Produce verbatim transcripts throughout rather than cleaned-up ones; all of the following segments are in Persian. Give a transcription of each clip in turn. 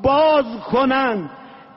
باز کنند،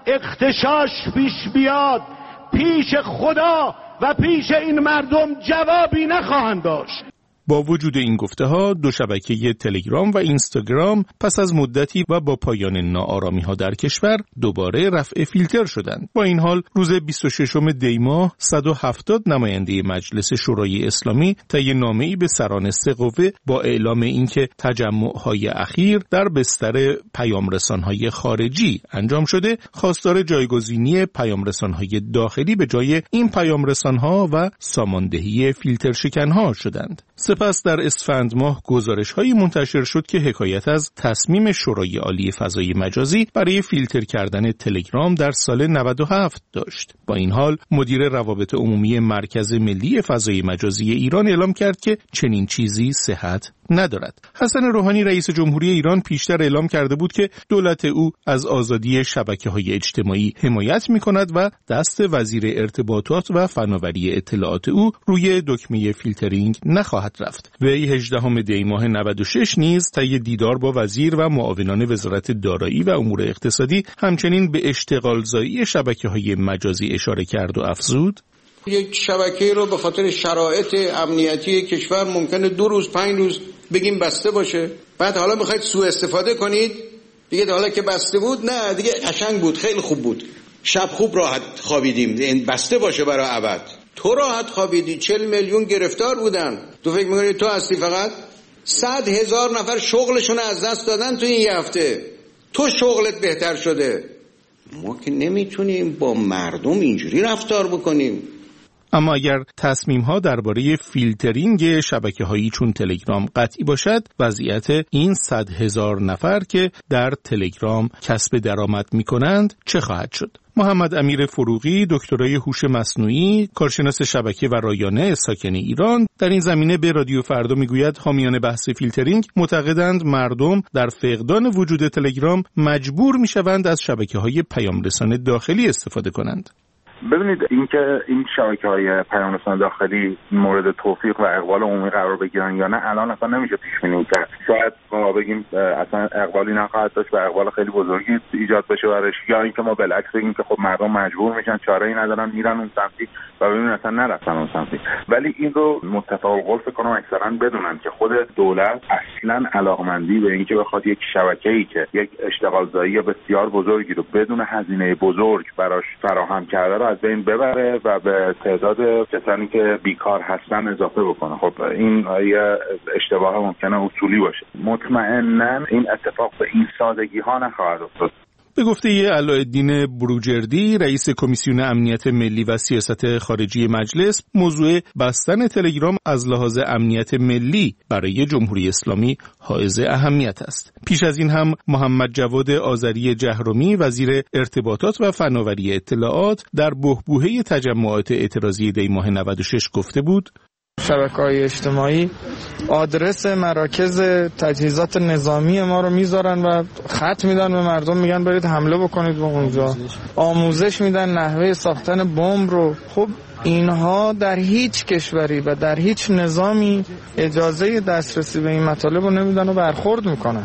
اغتشاش پیش بیاد، پیش خدا و پیش این مردم جوابی نخواهند داشت. با وجود این گفته ها، دو شبکه تلگرام و اینستاگرام پس از مدتی و با پایان ناآرامی ها در کشور دوباره رفع فیلتر شدند. با این حال روز بیست و ششم دی ماه صد و هفتاد نماینده مجلس شورای اسلامی طی نامه‌ای به سران سه قوه با اعلام اینکه تجمع‌های اخیر در بستر پیامرسان‌های خارجی انجام شده، خواستار جایگزینی پیامرسان‌های داخلی به جای این پیامرسان‌ها و ساماندهی فیلتر شکن‌ها شدند. سپس در اسفند ماه گزارش‌هایی منتشر شد که حکایت از تصمیم شورای عالی فضای مجازی برای فیلتر کردن تلگرام در سال نود و هفت داشت. با این حال مدیر روابط عمومی مرکز ملی فضای مجازی ایران اعلام کرد که چنین چیزی صحت ندارد. حسن روحانی رئیس جمهوری ایران پیشتر اعلام کرده بود که دولت او از آزادی شبکه‌های اجتماعی حمایت می‌کند و دست وزیر ارتباطات و فناوری اطلاعات او روی دکمه فیلترینگ نخواهد رفت. وی هجدهم دی ماه نود و شش نیز طی دیدار با وزیر و معاونان وزارت دارایی و امور اقتصادی همچنین به اشتغالزایی شبکه‌های مجازی اشاره کرد و افزود: یک شبکه رو به خاطر شرایط امنیتی کشور ممکنه دو روز پنج روز بگیم بسته باشه، بعد حالا میخواید سوء استفاده کنید دیگه. حالا که بسته بود، نه دیگه قشنگ بود، خیلی خوب بود، شب خوب راحت خوابیدیم، این بسته باشه برای ابد. تو راحت خوابیدی، چهل میلیون گرفتار بودن، تو فکر میکنی تو هستی فقط؟ صد هزار نفر شغلشون از دست دادن تو این یه هفته، تو شغلت بهتر شده. ما که نمیتونیم با مردم اینجوری رفتار بکنیم. اما اگر تصمیم‌ها درباره فیلترینگ شبکه‌هایی چون تلگرام قطعی باشد، وضعیت این صد هزار نفر که در تلگرام کسب درآمد می‌کنند چه خواهد شد؟ محمد امیر فروغی، دکترای هوش مصنوعی، کارشناس شبکه و رایانه ساکن ایران، در این زمینه به رادیو فردا میگوید حامیان بحث فیلترینگ معتقدند مردم در فقدان وجود تلگرام مجبور میشوند از شبکه‌های پیامرسان داخلی استفاده کنند. ببینید اینکه این شبکه‌های پیامرسان داخلی مورد توفیق و اقبال عمومی قرار بگیرن یا نه الان اصلا نمیشه پیش بینی کرد. شاید ما بگیم اصلا اقبالی نخواهد داشت و اقبال خیلی بزرگی ایجاد بشه برش، یا اینکه ما بالعکس بگیم که خب مردم مجبور میشن، چاره‌ای ندارن، میرن اون سمتی و ببینن اصلا نرفتن اون سمتی. ولی این رو متفق القول فکر کنم اکثرا بدونن که خود دولت اصلا علاقمندی به اینکه بخواد یک شبکه‌ای که یک اشتغالزایی بسیار بزرگی رو بدون هزینه بزرگ براش فراهم کرده از بین ببره و به تعداد کسانی که بیکار هستن اضافه بکنه. خب این یه اشتباه ممکنه اصولی باشه. مطمئناً این اتفاق به این سادگی ها نخواهد افتاد. به گفته علاءالدین بروجردی، رئیس کمیسیون امنیت ملی و سیاست خارجی مجلس، موضوع بستن تلگرام از لحاظ امنیت ملی برای جمهوری اسلامی حائز اهمیت است. پیش از این هم محمد جواد آذری جهرمی، وزیر ارتباطات و فناوری اطلاعات، در بحبوحه تجمعات اعتراضی دی ماه نود و شش گفته بود: شبکه‌های اجتماعی آدرس مراکز تجهیزات نظامی ما رو میذارن و خط میدن به مردم، میگن برید حمله بکنید به اونجا، آموزش میدن نحوه ساختن بمب رو. خب اینها در هیچ کشوری و در هیچ نظامی اجازه دسترسی به این مطالب رو نمیدن و برخورد میکنن.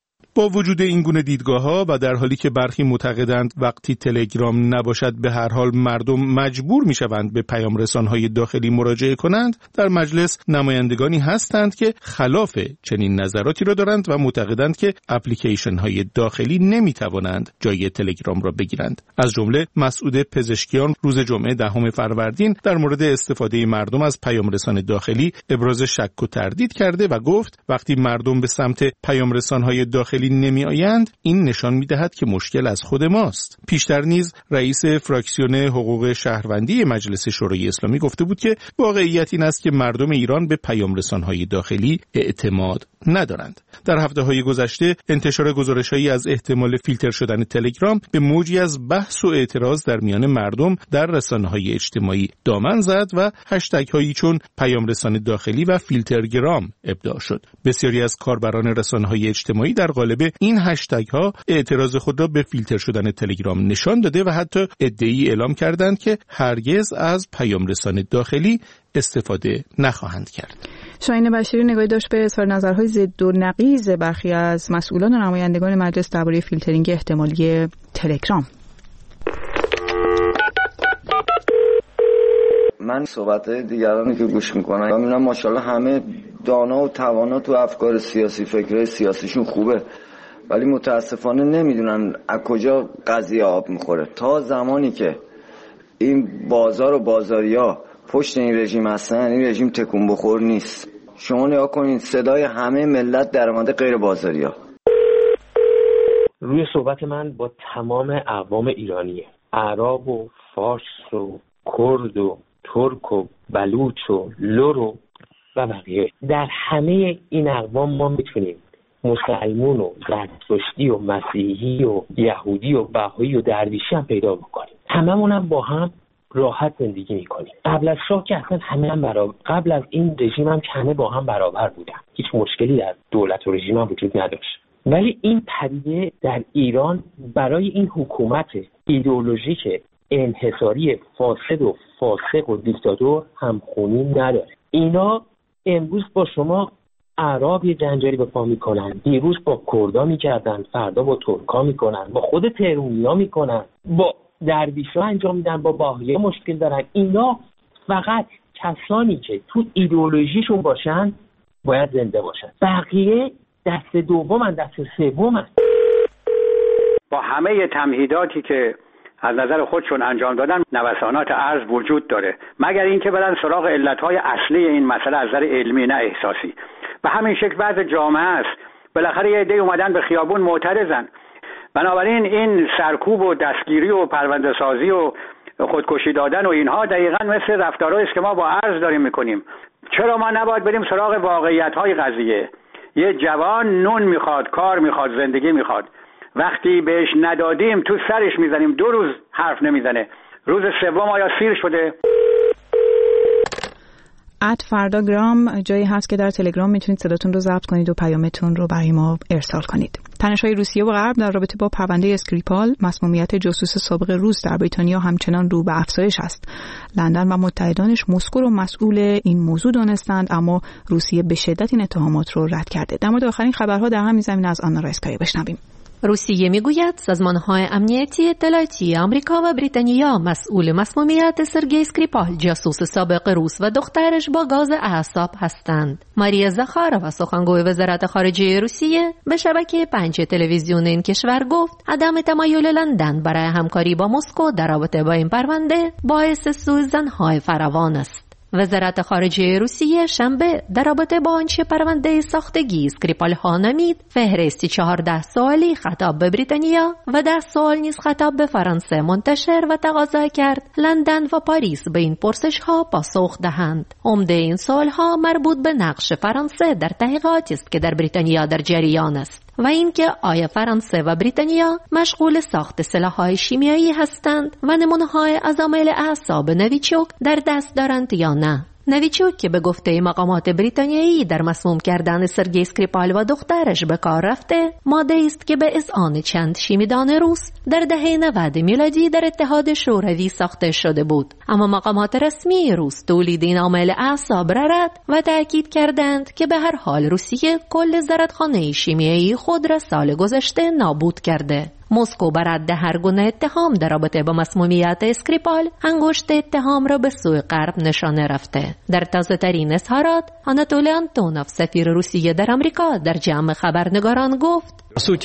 با وجود این گونه دیدگاه‌ها و در حالی که برخی معتقدند وقتی تلگرام نباشد به هر حال مردم مجبور می‌شوند به پیامرسان‌های داخلی مراجعه کنند، در مجلس نمایندگانی هستند که خلاف چنین نظراتی را دارند و معتقدند که اپلیکیشن‌های داخلی نمی‌توانند جای تلگرام را بگیرند. از جمله مسعود پزشکیان روز جمعه دهم فروردین در مورد استفاده مردم از پیامرسان داخلی ابراز شک و تردید کرده و گفت وقتی مردم به سمت پیامرسان‌های داخلی نمی آیند، این نشان می دهد که مشکل از خود ماست. پیشتر نیز رئیس فراکسیون حقوق شهروندی مجلس شورای اسلامی گفته بود که واقعیت این است که مردم ایران به پیامرسان‌های داخلی اعتماد ندارند. در هفته‌های گذشته انتشار گزارش‌هایی از احتمال فیلتر شدن تلگرام به موجی از بحث و اعتراض در میان مردم در رسانه‌های اجتماعی دامن زد و هشتگ‌هایی چون پیامرسان داخلی و فیلترگرام ابداع شد. بسیاری از کاربران رسانه‌های اجتماعی در قالب این هشتگ‌ها اعتراض خود را به فیلتر شدن تلگرام نشان داده و حتی ادعای اعلام کردند که هرگز از پیامرسان داخلی استفاده نخواهند کرد. شاهین بشیری نگاهی داشت به اظهار نظرهای ضد و نقیض برخی از مسئولان و نمایندگان مجلس درباره فیلترینگ احتمالی تلگرام. من صحبت‌های دیگرانی که گوش میکنم و میبینم ماشاءالله همه دانا و توانا تو افکار سیاسی، فکرهای سیاسیشون خوبه، ولی متاسفانه نمیدونن از کجا قضیه آب میخوره. تا زمانی که این بازار و بازاریا پشت این رژیم هستن، این رژیم تکون بخور نیست. شما نگاه کنید صدای همه ملت در اومده غیر بازاریا. روی صحبت من با تمام اقوام ایرانیه، اعراب و فارس و کرد و ترک و بلوچ و لر و و بقیه، در همه این اقوام ما میتونیم مسلمون و زرتشتی و مسیحی و یهودی و بهایی و درویشی هم پیدا بکنیم. هممون هم با هم راحت زندگی میکنیم. قبل از شاه که اصلا همه هم برابر، قبل از این رژیم هم که همه با هم برابر بودن، هیچ مشکلی در دولت و رژیم هم وجود نداشت. ولی این پدیده در ایران برای این حکومت ایدئولوژیک انحصاری فاسد و فاسق و دیکتاتور همخونی نداره. اینا امروز با شما اعراب یه جنجالی به پا میکنن، دیروز با کردا میکردن، فردا با ترکا میکنن، با خود تهرونیا میکنن، با درویشا انجام میدن، با باهایا مشکل دارن. اینا فقط کسانی که تو ایدئولوژیشون باشن باید زنده باشن، بقیه دست دومن، دست سومن. با همه تمهیداتی که از نظر خودشون انجام دادن نوسانات ارز وجود داره، مگر اینکه برن سراغ علتهای اصلی این مسئله از نظر علمی نه احساسی. به همین شکل بعض جامعه است، بالاخره یه عده اومدن به خیابون معترضن. بنابراین این سرکوب و دستگیری و پرونده سازی و خودکشی دادن و اینها دقیقاً مثل رفتارهایی است که ما با ارز داریم میکنیم. چرا ما نباید بریم سراغ واقعیت‌های قضیه؟ یه جوان نون میخواد، کار میخواد، زندگی میخواد. وقتی بهش ندادیم تو سرش میزنیم، دو روز حرف نمیزنه، روز سوم آیا سیر شده؟ ات فردا گرام جایی هست که در تلگرام میتونید صداتون رو ضبط کنید و پیامتون رو برای ما ارسال کنید. تنش‌های روسیه و غرب در رابطه با پرونده اسکریپال، مسمومیت جاسوس سابق روس در بریتانیا، همچنان رو به افزایش است. لندن و متحدانش مسکو رو مسئول این موضوع دانستند، اما روسیه به شدت این اتهامات رو رد کرده. در مورد آخرین خبرها در همین زمینه از آنا رایسکایا بشنویم. روسیه میگوید سازمان‌های امنیتی اطلاعاتی آمریکا و بریتانیا مسئول مسمومیت سرگئی اسکریپال، جاسوس سابق روس و دخترش با گاز اعصاب هستند. ماریا زاخارova، سخنگوی وزارت خارجه روسیه، به شبکه پنج تلویزیون این کشور گفت عدم تمایل لندن برای همکاری با مسکو در رابطه با این پرونده باعث سوء ظن‌های فراوان است. وزارت خارجه روسیه شنبه در رابطه با آنچه پرونده ساختگی اسکریپال ها نامید فهرستی چهارده سوالی خطاب به بریتانیا و ده سوال نیز خطاب به فرانسه منتشر و تقاضا کرد لندن و پاریس به این پرسش ها پاسخ دهند. عمده این سوال ها مربوط به نقش فرانسه در تحقیقاتی است که در بریتانیا در جریان است و اینکه آیا فرانسه و بریتانیا مشغول ساخت سلاح‌های شیمیایی هستند و نمونه‌های عوامل اعصاب نویچوک در دست دارند یا نه. نویچوک که به گفته مقامات بریتانیایی در مسموم کردن سرگئی اسکریپال و دخترش به کار رفته، ماده است که به اذعان چند شیمیدان روس در دهه نود میلادی در اتحاد شوروی ساخته شده بود. اما مقامات رسمی روس تولید این عامل اعصاب را رد و تأکید کردند که به هر حال روسیه کل زرادخانه شیمیایی خود را سال گذشته نابود کرده. مسکو بر رد هر گونه اتهام در رابطه با مسمومیت اسکریپال انگشت اتهام را به سوی غرب نشانه رفته. در تازه ترین اظهارات آناتولی آنتونوف، سفیر روسیه در آمریکا، در جمع خبرنگاران گفت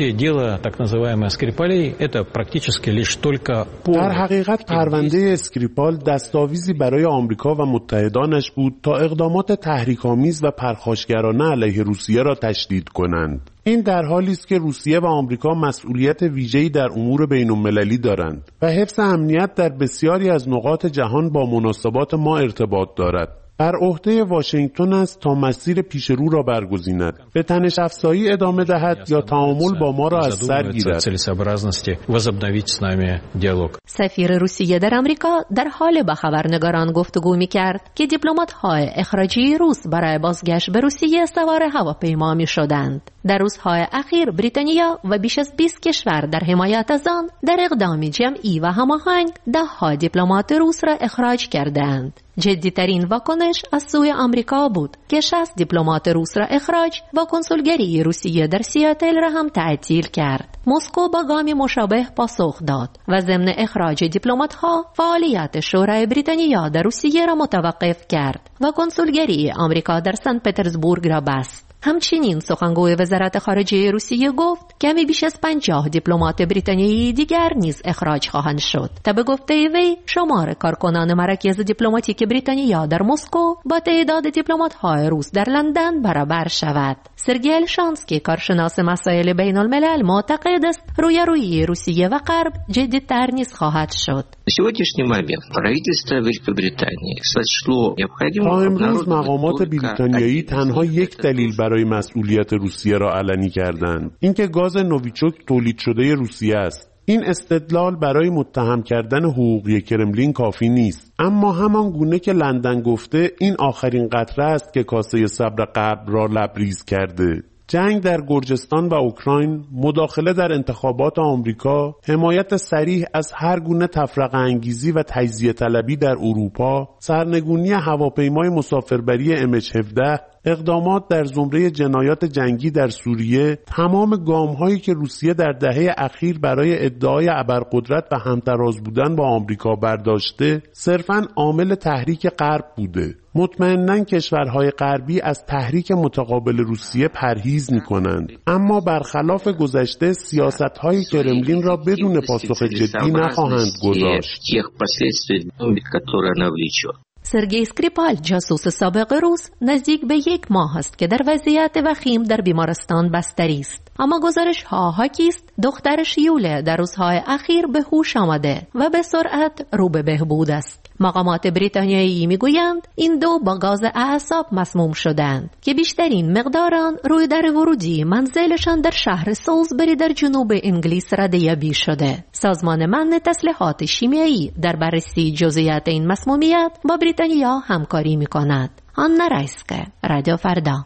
در حقیقت پرونده اسکریپال دستاویزی برای آمریکا و متحدانش بود تا اقدامات تحریک‌آمیز و پرخاشگرانه علیه روسیه را تشدید کنند. این در حالی است که روسیه و آمریکا مسئولیت ویژه‌ای در امور بین‌المللی دارند و حفظ امنیت در بسیاری از نقاط جهان با مناسبات ما ارتباط دارد. بر عهده واشنگتن است تا مسیر پیش رو را برگزیند، به تنش افزایی ادامه دهد یا تعامل با ما را از سر گیرد. سفیر روسیه در آمریکا در حال با خبرنگاران گفتگو می‌کرد که دیپلمات‌های اخراجی روس برای بازگشت به روسیه سوار هواپیما می‌شدند. در روزهای اخیر بریتانیا و بیش از بیست کشور در حمایت از آن در اقدامی جمعی و هماهنگ ده‌ها دیپلمات روس را اخراج کردند. جدیترین واکنش از سوی آمریکا بود که شصت دیپلمات روس را اخراج و کنسولگری روسیه در سیاتل را هم تعطیل کرد. مسکو با گامی مشابه پاسخ داد و ضمن اخراج دیپلمات‌ها فعالیت شورای بریتانیا در روسیه را متوقف کرد و کنسولگری آمریکا در سن پترزبورگ را بست. همچنین سخنگوی وزارت خارجه روسیه گفت کمی بیش از پنجاه دیپلمات بریتانیایی دیگر نیز اخراج خواهند شد تا به گفته وی شمار کارکنان مراکز دیپلماتیک بریتانیا در مسکو با تعداد دیپلمات‌های روس در لندن برابر شود. سرگئی الشانسکی کارشناس مسائل بین الملل معتقد است رویارویی روسیه و غرب جدی‌تر نیز خواهد شد. تا امروز مقامات بریتانیایی تنها یک دلیل برای مسئولیت روسیه را علنی کردند، اینکه گاز نوویچوک تولید شده روسیه است. این استدلال برای متهم کردن حقوقی کرملین کافی نیست، اما همان گونه که لندن گفته این آخرین قطره است که کاسه صبر غرب را لبریز کرده. جنگ در گرجستان و اوکراین، مداخله در انتخابات آمریکا، حمایت صریح از هر گونه تفرقه انگیزی و تجزیه طلبی در اروپا، سرنگونی هواپیمای مسافربری ام اچ هفده، اقدامات در زمره جنایات جنگی در سوریه، تمام گام‌هایی که روسیه در دهه اخیر برای ادعای ابرقدرت و همتراز بودن با آمریکا برداشته، صرفاً عامل تحریک غرب بوده. مطمئناً کشورهای غربی از تحریک متقابل روسیه پرهیز می‌کنند، اما برخلاف گذشته سیاست‌های کرملین را بدون پاسخ جدی نخواهند گذاشت. سرگئی اسکریپال جاسوس سابق روس نزدیک به یک ماه است که در وضعیت وخیم در بیمارستان بستری است، اما گزارش ها حاکی است دخترش یوله در روزهای اخیر به هوش آمده و به سرعت رو به بهبود است. مقامات بریتانیایی میگویند این دو با گاز اعصاب مسموم شدند که بیشترین مقدار آن روی در ورودی منزلشان در شهر سولزبری در جنوب انگلیس ردیابی شده. سازمان منع تسلیحات شیمیایی در بررسی جزئیات این مسمومیت با بریتانیا همکاری میکند. آنا رایسکه، رادیو فردا.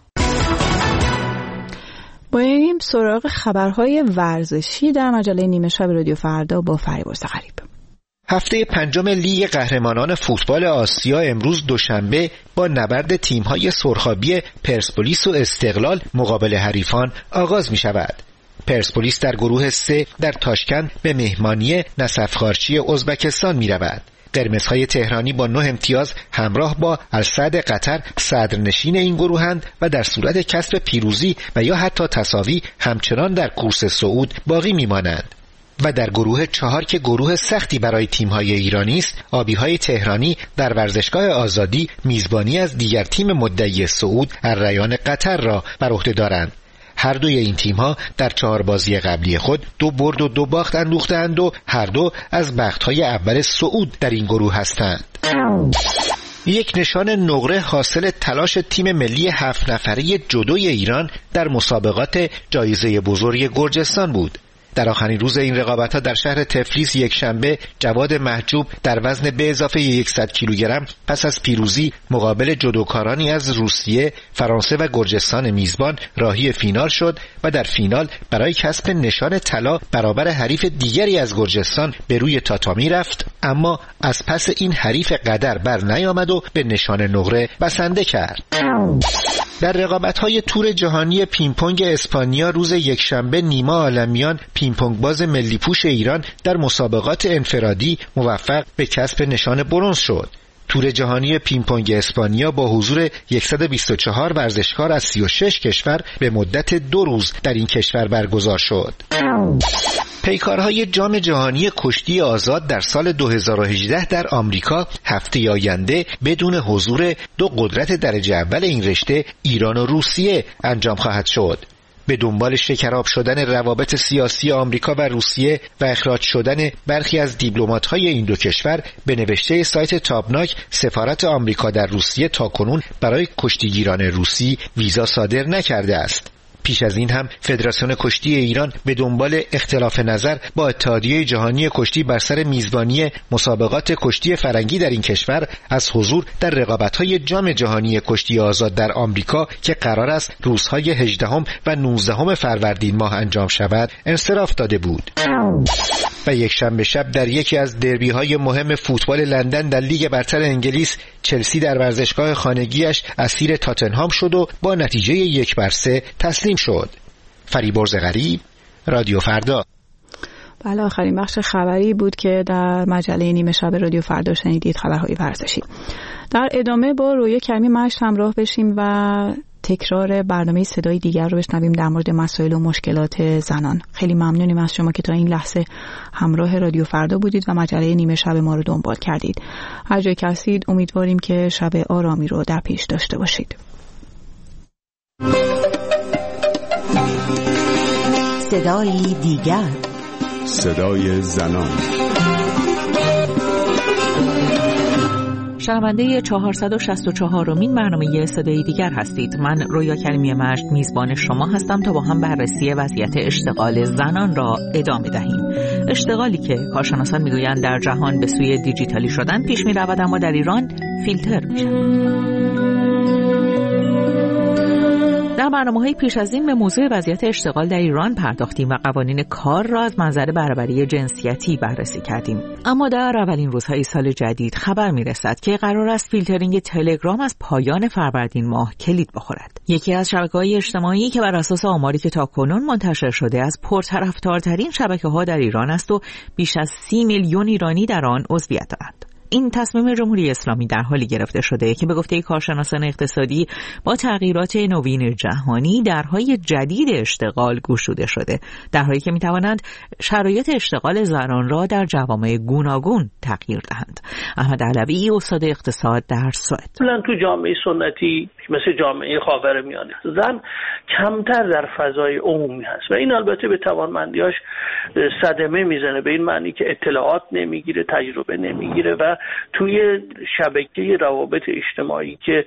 بریم سراغ خبرهای ورزشی در مجله نیمه شب رادیو فردا با فریبرز غریب. هفته پنجم لیگ قهرمانان فوتبال آسیا امروز دوشنبه با نبرد تیم‌های سرخابی پرسپولیس و استقلال مقابل حریفان آغاز می شود. پرسپولیس در گروه سه در تاشکند به مهمانی نسفخارچی ازبکستان می رود. قرمزهای تهرانی با نه امتیاز همراه با السعد قطر صدرنشین این گروهند و در صورت کسب پیروزی و یا حتی تساوی همچنان در کورس صعود باقی میمانند. و در گروه چهار که گروه سختی برای تیم‌های ایرانی است، آبی‌های تهرانی در ورزشگاه آزادی میزبانی از دیگر تیم مدعی صعود الریان قطر را بر عهده دارند. هر دوی این تیم‌ها در چهار بازی قبلی خود دو برد و دو باخت اندوخته‌اند و هر دو از بخت‌های اول صعود در این گروه هستند. یک نشان نقره حاصل تلاش تیم ملی هفت نفره جودوی ایران در مسابقات جایزه بزرگ گرجستان بود. در آخرین روز این رقابت‌ها در شهر تفلیس یک شنبه جواد محجوب در وزن به اضافه صد کیلوگرم پس از پیروزی مقابل جودوکارانی از روسیه، فرانسه و گرجستان میزبان راهی فینال شد و در فینال برای کسب نشان طلا برابر حریف دیگری از گرجستان به روی تاتامی رفت، اما از پس این حریف قدر بر نیامد و به نشان نقره بسنده کرد. در رقابت‌های تور جهانی پینگ‌پنگ اسپانیا روز یکشنبه نیما عالمیان پینگ‌پنگ باز ملی پوش ایران در مسابقات انفرادی موفق به کسب نشان برنز شد. تور جهانی پینگ‌پنگ اسپانیا با حضور صد و بیست و چهار ورزشکار از سی و شش کشور به مدت دو روز در این کشور برگزار شد. پیکارهای جام جهانی کشتی آزاد در سال دو هزار و هجده در آمریکا هفته آینده بدون حضور دو قدرت درجه اول این رشته ایران و روسیه انجام خواهد شد. به دنبال شکراب شدن روابط سیاسی آمریکا و روسیه و اخراج شدن برخی از دیپلمات‌های این دو کشور، به نوشته سایت تابناک سفارت آمریکا در روسیه تاکنون برای کشتیگیران روسی ویزا صادر نکرده است. پیش از این هم فدراسیون کشتی ایران به دنبال اختلاف نظر با اتحادیه جهانی کشتی بر سر میزبانی مسابقات کشتی فرنگی در این کشور از حضور در رقابت‌های جام جهانی کشتی آزاد در آمریکا که قرار است روزهای هجدهم و نوزدهم فروردین ماه انجام شود انصراف داده بود. و یک شنبه شب در یکی از دربی‌های مهم فوتبال لندن در لیگ برتر انگلیس، چلسی در ورزشگاه خانگیش اسیر تاتنهام شد و با نتیجه یک بر سه تسلیم شد. فریبرز غریب، رادیو فردا. بله، آخرین بخش خبری بود که در مجله نیمه شب رادیو فردا شنیدید، خبرهای ورزشی. در ادامه با رویا کریمی مشت همراه بشیم و تکرار برنامه صدای دیگر رو بشنویم در مورد مسائل و مشکلات زنان. خیلی ممنونیم از شما که تا این لحظه همراه رادیو فردا بودید و مجله نیمه شب ما رو دنبال کردید. هر جای که هستید امیدواریم که شب آرامی رو در پیش داشته باشید. صدای دیگر، صدای زنان. شنونده چهارصد و شصت و چهارمین برنامه صدای دیگر هستید. من رویا کریمی مشت میزبان شما هستم تا با هم بررسی وضعیت اشتغال زنان را ادامه دهیم. اشتغالی که کارشناسان میگویند در جهان به سوی دیجیتالی شدن پیش میرود، اما در ایران فیلتر میشن. در برنامه‌های پیش از این به موضوع وضعیت اشتغال در ایران پرداختیم و قوانین کار را از منظر برابری جنسیتی بررسی کردیم. اما در اولین روزهای سال جدید خبر می‌رسد که قرار است فیلترینگ تلگرام از پایان فروردین ماه کلید بخورد. یکی از شبکه‌های اجتماعی که بر اساس آماری که تاکنون منتشر شده از پرطرفدارترین شبکه‌ها در ایران است و بیش از سی میلیون ایرانی در آن عضویت دارند. این تصمیم جمهوری اسلامی در حالی گرفته شده که به گفته کارشناسان اقتصادی با تغییرات نوین جهانی درهای جدید اشتغال گشوده شده، درهایی که میتوانند شرایط اشتغال زنان را در جوامع گوناگون تغییر دهند. احمد علوی، استاد اقتصاد در سوئد: مثلا تو جامعه سنتی مثل جامعه خاورمیانه زن کمتر در فضای عمومی هست و این البته به توانمندیاش صدمه میزنه، به این معنی که اطلاعات نمیگیره، تجربه نمیگیره و توی شبکه روابط اجتماعی که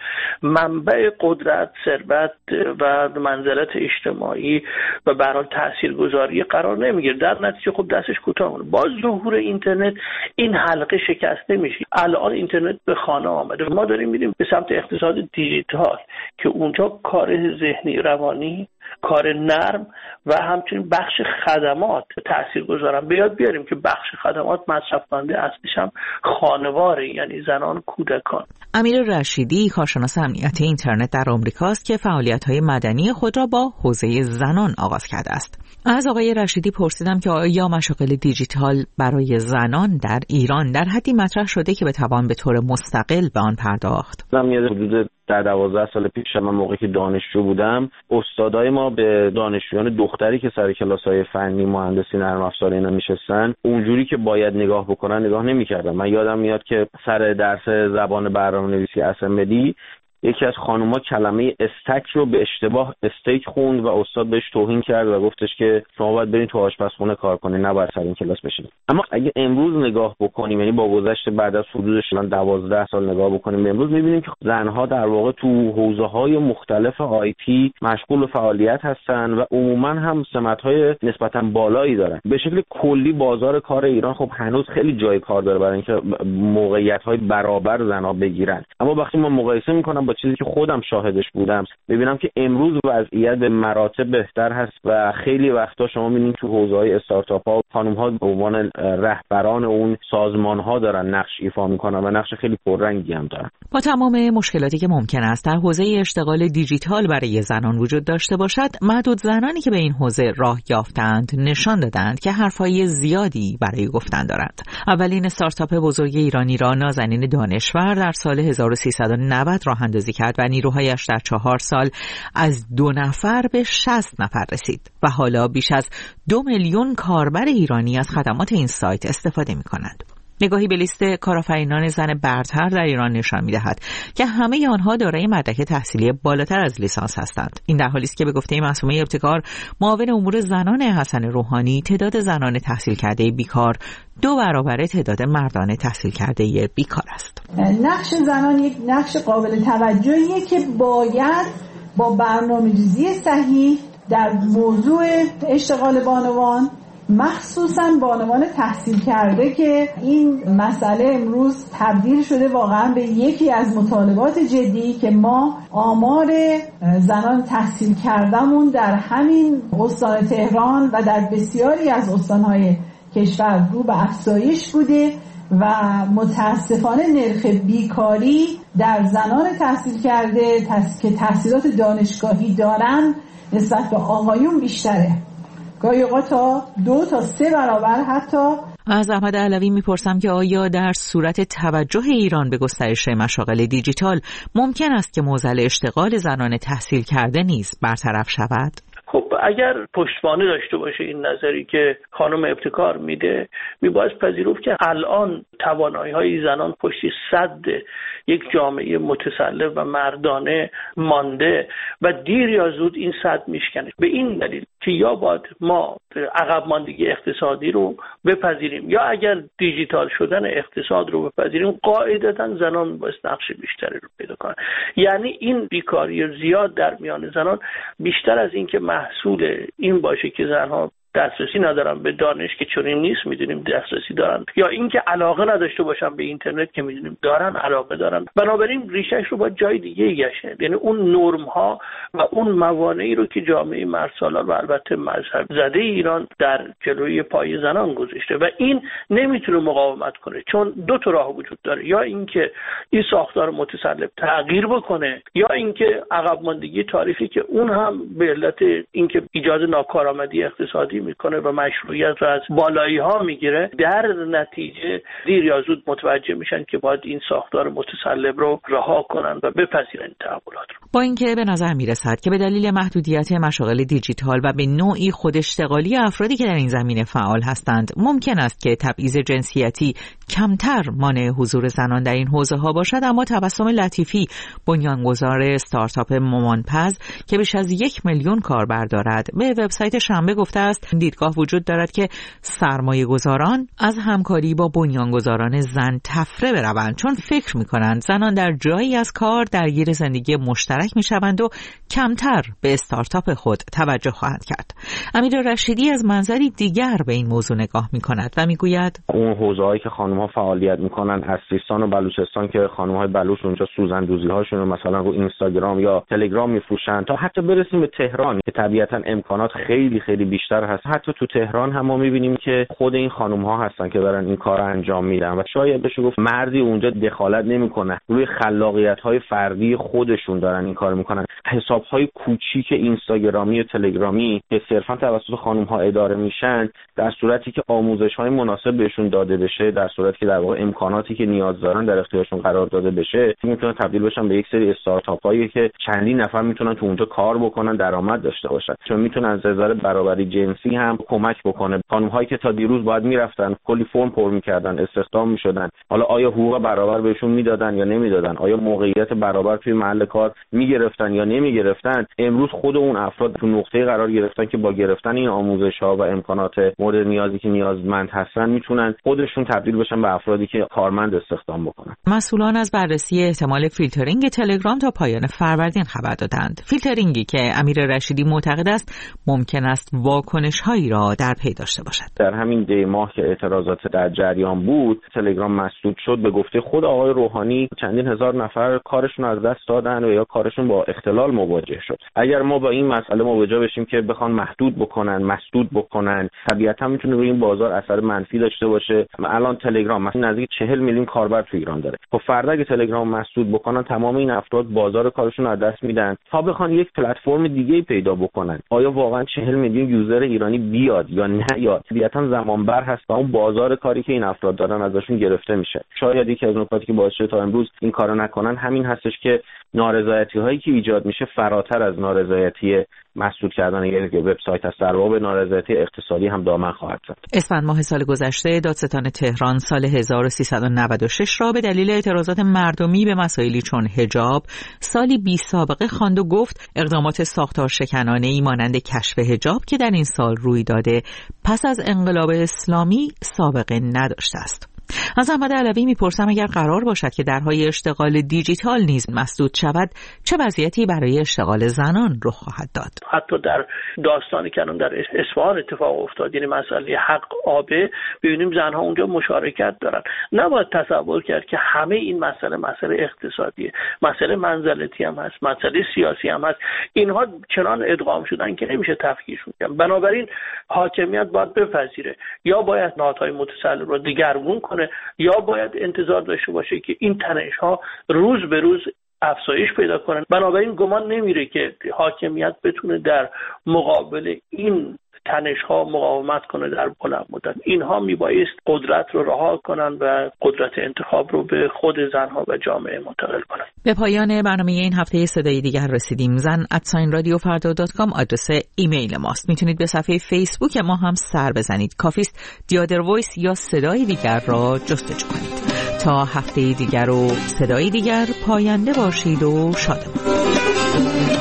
منبع قدرت، ثروت و منزلت اجتماعی و به هر حال تاثیرگذاری قرار نمیگیره. در نتیجه خب دستش کوتاه میمونه. با ظهور اینترنت این حلقه شکسته میشه. الان اینترنت به خانه آمده. ما داریم میریم به سمت اقتصاد دیجیتال که اونجا کار ذهنی، روانی، کار نرم و همچنین بخش خدمات تأثیر گذارن. به یاد بیاریم که بخش خدمات مصرف کننده اصلیش هم خانواره، یعنی زنان، کودکان. امیر رشیدی، کارشناس امنیت اینترنت در آمریکاست که فعالیت‌های مدنی خود را با حوزه زنان آغاز کرده است. از آقای رشیدی پرسیدم که آیا مشاغل دیجیتال برای زنان در ایران در حدی مطرح شده که بتوان به طور مستقل به آن پرداخت؟ من یاد حدود در دوازده سال پیش من موقعی که دانشجو بودم، استادای ما به دانشجویان دختری که سر کلاس‌های فنی، مهندسی، نرم افزار اینا میشستن، اونجوری که باید نگاه بکنن نگاه نمی‌کردن. من یادم میاد که سر درس زبان برنامه‌نویسی اسمبلی یکی از خانوما کلمه استک رو به اشتباه استیک خوند و استاد بهش توهین کرد و گفتش که شما باید برین تو آشپزخونه کار کنین، نباید سر این کلاس بشین. اما اگه امروز نگاه بکنیم، یعنی با گذشت بعد از حدود دوازده سال نگاه بکنیم به امروز، می‌بینیم که زنها در واقع تو حوزه‌های مختلف آی تی مشغول به فعالیت هستن و عموماً هم سمت‌های نسبتاً بالایی دارن. به شکل کلی بازار کار ایران خب هنوز خیلی جای کار داره برای اینکه موقعیت‌های برابر زنها بگیرن. اما وقتی ما مقایسه می‌کنم با چیزی که خودم شاهدش بودم، ببینم که امروز وضعیت به مراتب بهتر هست و خیلی وقتا شما می‌بینید تو حوزه‌های استارتاپ‌ها خانم‌ها به عنوان رهبران اون سازمان‌ها دارن نقش ایفا می‌کنن و نقش خیلی پررنگی هم دارن. با تمام مشکلاتی که ممکن است در حوزه اشتغال دیجیتال برای زنان وجود داشته باشد، معدود زنانی که به این حوزه راه یافتند نشان دادند که حرفای زیادی برای گفتن دارند. اولین استارتاپ بزرگ ایرانی را نازنین دانشور در سال هزار و سیصد و نود راه اندازی کرد و نیروهایش در چهار سال از دو نفر به شصت نفر رسید و حالا بیش از دو میلیون کاربر ایرانی از خدمات این سایت استفاده می کنند. نگاهی به لیست کارآفرینان زن برتر در ایران نشان می‌دهد که همه آنها دارای مدرک تحصیلی بالاتر از لیسانس هستند. این در حالی است که به گفته معصومه ابتکار، معاون امور زنان حسن روحانی، تعداد زنان تحصیل کرده بیکار دو برابر تعداد مردان تحصیل کرده بیکار است. نقش زنان یک نقش قابل توجهیه که باید با برنامه‌ریزی صحیح در موضوع اشتغال بانوان، مخصوصاً بانوان تحصیل کرده که این مسئله امروز تبدیل شده واقعاً به یکی از مطالبات جدی که ما آمار زنان تحصیل کرده‌مون در همین استان تهران و در بسیاری از استان‌های کشور رو به افزایش بوده و متاسفانه نرخ بیکاری در زنان تحصیل کرده که تحصیلات دانشگاهی دارن نسبت به آقایون بیشتره، گاهی اوقات تا دو تا سه برابر حتی. از احمد علوی میپرسم که آیا در صورت توجه ایران به گسترش مشاغل دیجیتال ممکن است که معضل اشتغال زنان تحصیل کرده نیز برطرف شود؟ خب اگر پشتوانه داشته باشه این نظری که خانم ابتکار میده، میباید پذیرفت که الان توانایی های زنان پشت سد یک جامعه متسلح و مردانه مانده و دیر یا زود این سد میشکنه. به این دلیل که یا باید ما عقب ماندگی اقتصادی رو بپذیریم یا اگر دیجیتال شدن اقتصاد رو بپذیریم، قاعدتا زنان باید نقش بیشتری رو پیدا کنن. یعنی این بیکاری زیاد در میان زنان بیشتر از این که محصول این باشه که زنها دسترسی ندارن به دانش که چنین نیست، میدونیم دسترسی دارن، یا اینکه علاقه نداشته باشن به اینترنت که میدونیم دارن، علاقه دارن. بنابراین ریشش رو با جای دیگه گشته، یعنی اون نرم ها و اون موانعی رو که جامعه مردسالار و البته مذهب زده ایران در جلوی پای زنان گذاشته و این نمیتونه مقاومت کنه، چون دو تا راه وجود داره، یا اینکه این ساختار متسلب تغییر بکنه یا اینکه عقب ماندگی تاریخی که اون هم به علت اینکه ایجاد ناکارآمدی اقتصادی میکنه و مشروعیت رو از بالایی ها میگیره، در نتیجه دیر یا زود متوجه میشن که باید این ساختار متسلب رو رها کنن و بپذیرن این تحولات رو. با اینکه به نظر میرسد که به دلیل محدودیت مشاغل دیجیتال و به نوعی خود اشتغالی افرادی که در این زمینه فعال هستند، ممکن است که تبعیض جنسیتی کمتر مانع حضور زنان در این حوزه ها باشد، اما تبسم لطیفی، بنیانگذار استارتاپ مامانپز که بیش از یک میلیون کاربر دارد، به وبسایت شنبه گفته است دیدگاه وجود دارد که سرمایه گذاران از همکاری با بنیانگذاران زن تفره بروند، چون فکر می‌کنند زنان در جایی از کار درگیر زندگی مشترک می‌شوند و کمتر به استارتاپ خود توجه خواهند کرد. امیر رشیدی از منظری دیگر به این موضوع نگاه می‌کند و می‌گوید اون حوزه‌ای که خانم‌ها فعالیت می‌کنن از سیستان و بلوچستان که خانم‌های بلوچ اونجا سوزن‌دوزی‌هاشون رو مثلا رو اینستاگرام یا تلگرام می‌فروشن، تا حتی برسیم به تهران که طبیعتاً امکانات خیلی خیلی بیشتر هست. حتی تو تهران هم ما می‌بینیم که خود این خانم‌ها هستن که دارن این کار انجام میدن و شاید بشه گفت مردی اونجا دخالت نمی‌کنه، روی خلاقیت‌های فردی خودشون دارن این کار می‌کنن. حساب‌های کوچیک اینستاگرامی و تلگرامی که صرفاً توسط خانم‌ها اداره میشن، در صورتی که آموزش‌های مناسب بهشون داده بشه، در صورتی که در واقع امکاناتی که نیاز دارن در اختیارشون قرار داده بشه، میتونن تبدیل بشن به یک سری استارتاپ‌هایی که چندین نفر میتونن تو اونجا کار بکنن، درآمد داشته باشن، چون میتونن از نظر برابری جنسی هم کمک بکنه. خانم‌هایی که تا دیروز باید میرفتن کلی فرم پر می‌کردن، استخدام می‌شدن، حالا آیا حقوق برابر بهشون میدادن یا نمیدادن؟ آیا موقعیت برابر توی محل کار میگرفتن یا نمیگرفتن؟ امروز خود اون افراد تو نقطه قرار گرفتن که با گرفتن این آموزش‌ها و امکانات مورد نیازی که نیازمند هستن میتونن خودشون تبدیل بشن به افرادی که کارمند استخدام بکنن. مسئولان از بررسی احتمال فیلترینگ تلگرام تا پایان فروردین خبر دادند. فیلترینگی که امیر رشیدی معتقد است ممکن است واکنش‌هایی را در پی داشته باشد. در همین دی ماه که اعتراضات در جریان بود، تلگرام مسدود شد. به گفته خود آقای روحانی چندین هزار نفر کارشون از دست دادن و یا کارشون با اختلال مواجه شد. اگر ما با این مسئله مواجه بشیم که بخوان محدود بکنن، مسدود بکنن، طبیعتا میتونه روی این بازار اثر منفی داشته باشه. الان تلگرام مثلا نزدیک چهل میلیون کاربر تو ایران داره. خب فردا اگه تلگرام مسدود بکنن، تمام این افراد بازار کارشون از دست میدن تا بخوان یک پلتفرم دیگه پیدا بکنن. آیا واقعا چهل میلیون یوزر ایرانی بیاد یا نه؟ یا طبیعتا زمان بر هست و اون بازار کاری که این افراد دارن ازشون گرفته میشه. شاید یکی از نکاتی که باعث شده تا امروز این کارو نکنن همین هستش که نارضایتی هایی که ایجاد میشه فراتر از نارضایتی مسدود کردن یک وبسایت است، در واقع نارضایتی اقتصادی هم دامن خواهد زد. اسفند ماه سال گذشته دادستان تهران سال هزار و سیصد و نود و شش را به دلیل اعتراضات مردمی به مسائلی چون حجاب سالی بی سابقه خواند و گفت اقدامات ساختار شکنانه‌ای مانند کشف حجاب که در این سال روی داده پس از انقلاب اسلامی سابقه نداشته است. از احمد علوی میپرسم اگر قرار باشد که درهای اشتغال دیجیتال نیز مسدود شود چه وضعیتی برای اشتغال زنان رخ خواهد داد؟ حتی در داستانی که الان در اصفهان اتفاق افتاد، یعنی مسئله حق آبه، ببینیم زنها اونجا مشارکت دارن. نباید تصور کرد که همه این مسئله مسئله اقتصادیه، مسئله منزلتی هم هست، مسئله سیاسی هم هست. اینها چنان ادغام شدن که نمیشه تفکیکشون کرد. بنابراین حاکمیت باید بپذیره، یا باید نهادهای متسلط رو دگرگون کنه، یا باید انتظار داشته باشه که این تنش‌ها روز به روز افزایش پیدا کنن. بنابراین گمان نمیره که حاکمیت بتونه در مقابل این تنش‌ها مقاومت کنه در بلند مدت. اینها میبایست قدرت رو رها کنن و قدرت انتخاب رو به خود زنها و جامعه منتقل کنن. به پایان برنامه این هفته صدای دیگر رسیدیم. زن ات رادیو فردا دات کام آدرس ایمیل ماست. میتونید به صفحه فیسبوک ما هم سر بزنید. کافیست دیادر وایس یا صدای دیگر را جستجو کنید. تا هفته دیگر و صدای دیگر، پاینده باشید و شادمان.